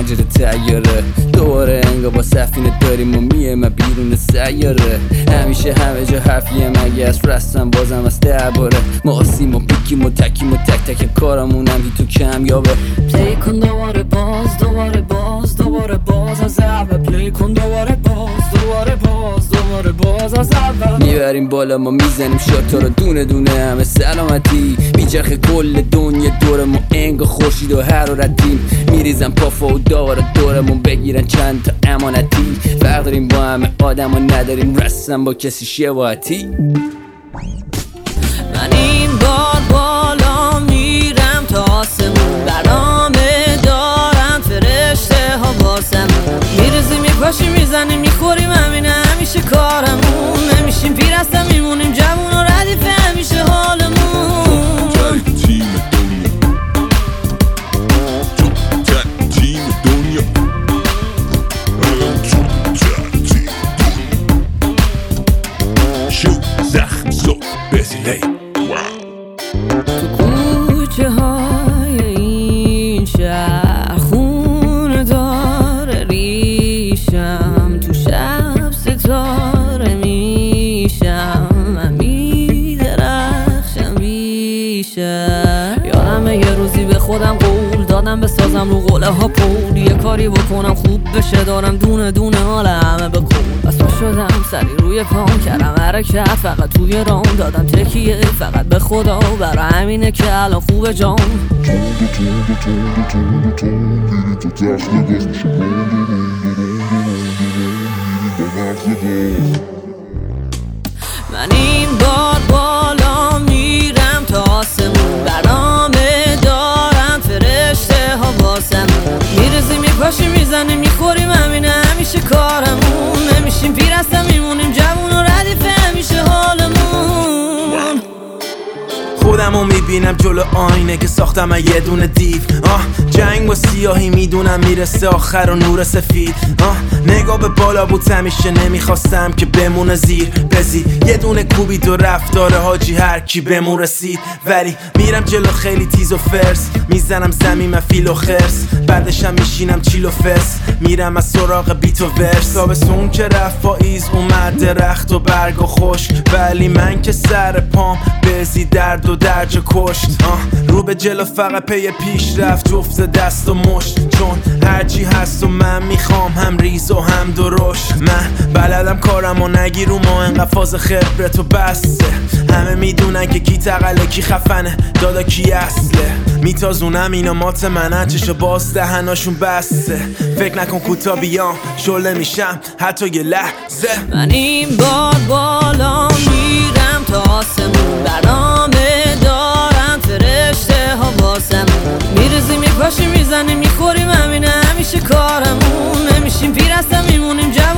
پنجره تیاره دوباره انگا با سفینه داریم و میه بیرون سیاره همیشه همه جا حرفیه مگه از رستم بازم از درباره ما آسیم و بیکیم و تکیم و تک تک کارمونم هی تو کمیابه پلی کن دوباره باز دوباره باز دوباره باز از اول پلی کن دوباره باز دوباره باز دوباره باز از اول میبریم بالا ما میزنیم شاتا رو دونه دونه همه سلامتی میچرخه کل دنیا دور ما انگا خورشید و حرارتیم میریزن پافا و دار دورمون بگیرن چند تا امانتی فرق داریم با همه آدم و نداریم رسم با کسی شباهتی من این بار بالا میرم تا آسمون برنامه دارن فرشته ها واسم میریزی میپاشی میزنی میخوریم همینه همیشه کارمون نمیشیم پیر هستم میمونیم جوون و ردیف همیشه حالمون تو کوچه های این شهر خونه داره ریشم تو شب ستاره میشم من میدرخشم بیشم یادمه یه روزی به خودم قول دادم بسازم رو قله ها پول یه کاری بکنم خوب بشه دارم دونه دونه حال همه به کول بس پا شدم سری روی پام کردم حرکت فقط توی رام دادم تکیه فقط به خدا برای همینه که الان خوبه جام من این بار بالا میرم تا آسمون برنامه دارن فرشته ها واسم میرزی میپاشی میزنی میخوریم همینه همیشه کارمون نمیشیم پیر هستم میمونیم جوون و ردیف همیشه حالمون خودمو میبینم جلو آینه که ساختم یه دونه دیو جنگ با سیاهی میدونم میرسه آخر و نور سفید نگاه به بالا بود همیشه نمیخواستم که بمونه زیر بزی یه دونه کوبید و رفتاره حاجی هر کی بمون رسید ولی میرم جلو خیلی تیز و فرس میزنم زمین فیل و خرس بعدشم میشینم چیل و فس میرم از سراغ بیت و ورس تابستون که رفت پاییز اومد درخت و برگ و خشک ولی من که سر پام بزی درد و درج کشت رو به جلو فقط پی پیش رفت جفت دست و مشت چون هرچی هست و من میخوام هم ریز و هم درشت من بلدم کارم و نگی رو ما انقدر فاز خبرت و بسته همه میدونن که کی تقله کی خفنه دادا کی اصله میتازونم اینا مات منن چشو باز دهناشون بسته فکر نکن کوتا بیام شله میشم حتی یه لحظه من این بار بالا میرم تا آسمون برنامه دارن فرشته ها واسم میرزی میپاشی میزنی میخوریم همینه همیشه کارمون نمیشیم پیر هستم میمونیم